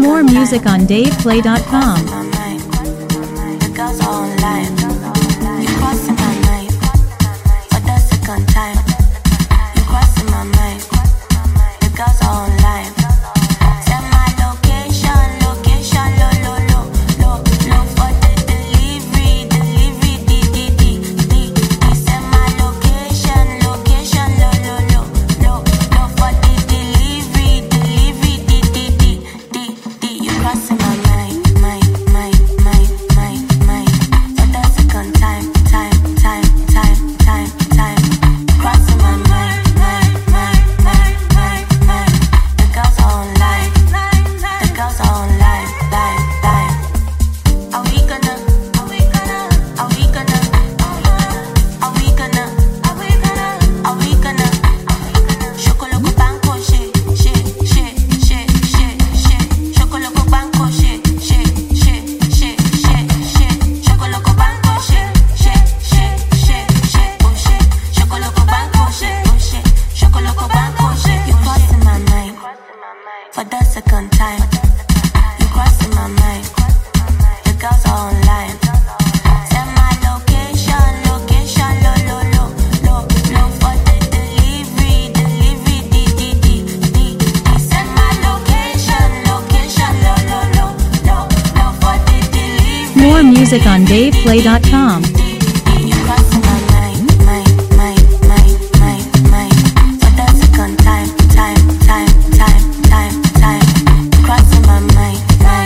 More music on DavePlay.com. The girls are online. You crossing my mind for the second time. You crossing my mind. The girls are online. Send my location, low for the delivery, Send my location, low for the delivery, You crossing my mind, for the second time. Crossing my mind, The girls are online. The girls are online, live. Are we gonna? Chocolate banco shit. Chocolate banco shit. Chocolate banco shit. Chocolate banco shit. Chocolate banco shit. You crossing my mind for the second time. You crossing my mind. The girls are online. Send my location, low for the delivery, Send my location, low for the delivery. More music on DavePlay.com. You crossing my mind, for the second time. Crossing my mind,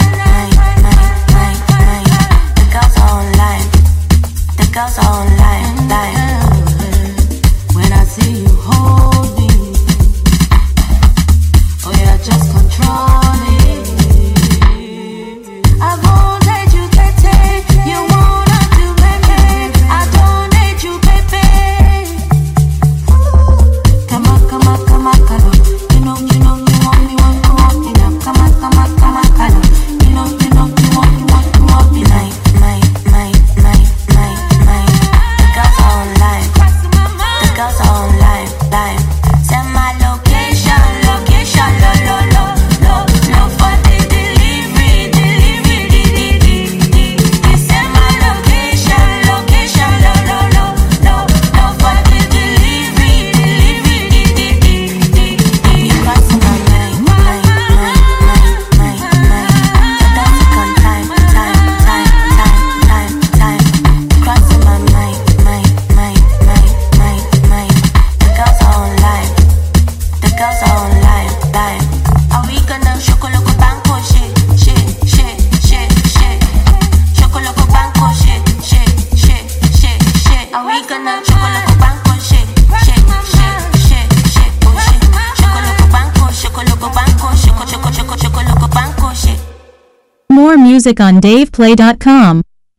The girls are online. The girls are online, live. When I see you holding, oh yeah, just control it. I won't hate you, Tete. You won't have to baby. I don't hate you, baby. Come on, come on. You know you want me to walk me now. Come on, come on. You know you want me to walk me now. The girls are online. The girls are online, live. Send my location, low for the delivery, Send my location, low for the delivery, You crossing my mind, for the second time. Crossing my mind, The girls are online. The girls are online, live. Are we gonna chocolate banco shit? Chocolate banco shit. Are we gonna chocolate banco shit? Chocolate banco shit. More music on DavePlay.com.